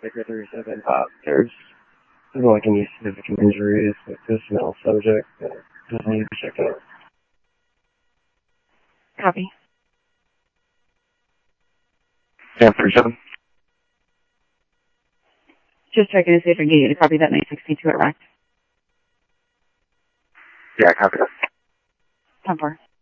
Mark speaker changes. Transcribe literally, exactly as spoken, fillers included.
Speaker 1: Baker thirty-seven. Uh, there's doesn't like any significant injuries with this mental subject that doesn't need to be checked out.
Speaker 2: Copy.
Speaker 1: Sam thirty-seven.
Speaker 2: Just checking to see if I can get you to copy that nine sixty-two at Rack.
Speaker 1: Yeah, copy that.
Speaker 2: ten four.